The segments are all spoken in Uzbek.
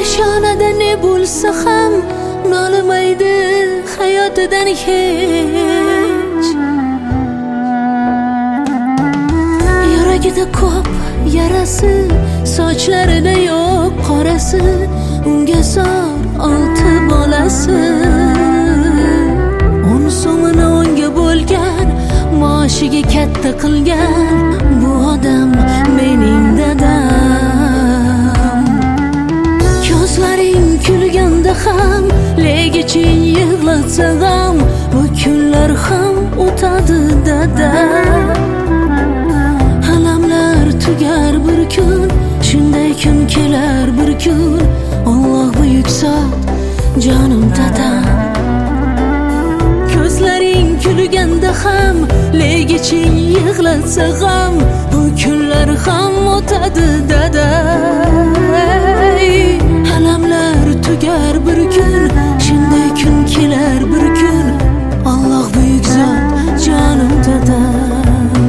peshonada ne bo'lsa ham nolimaydi hayotidan hech. Yuragida ko'p yarasi, sochlarida yo'q qorasi, unga zor 6 bolasi. 10 so'mini unga bo'lgan, maoshiga katta qilgan bu odam mening dadam. Ko'zlaring kulganda ham, legiching yig'latsa ham, bu kunlar ham o'tadi dada. Alamlar tugar bir kun, shunday kun kelar bir kun. Alloh buyuk zot, jonim dadam. Ko'zlaring kulganda ham, legiching yig'latsa ham, bu kunlar ham o'tadi dada. Alamlar tugar bir kun, shunday kun kelar bir kun. Alloh buyuk zot, jonim dadam.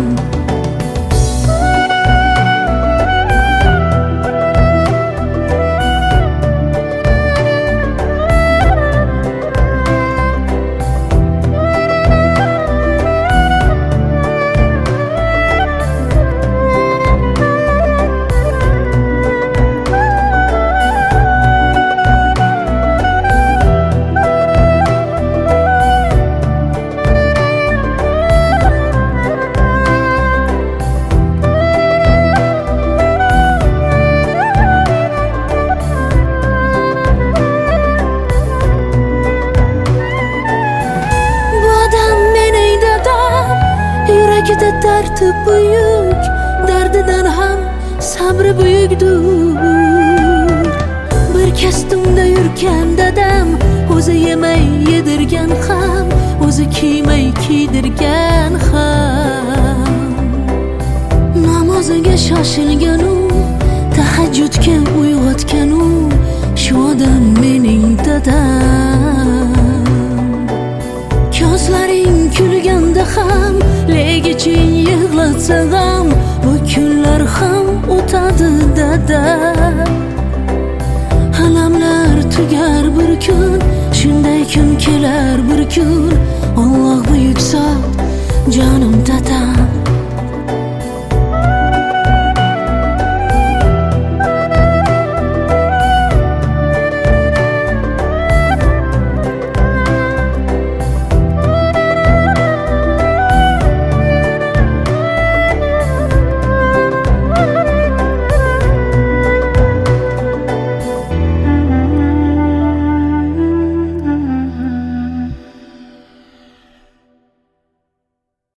Yuragida dardi buyuk, dardidan ham sabri buyukdur. Bir kastumda yurgan dadam, o'zi yemay yedirgan ham, o'zi kiymay kiydirgan ham. Namoziga shoshilgan u, tahajjudga uyg'otgan u, shu odam mening dadam. Ko'zlaring kulganda ham, legiching yig'latsa ham, bu kunlar ham o'tadi dada. Alamlar tugar bir kun, shunday kun kelar bir kun. Alloh buyuk zot, jonim dadam.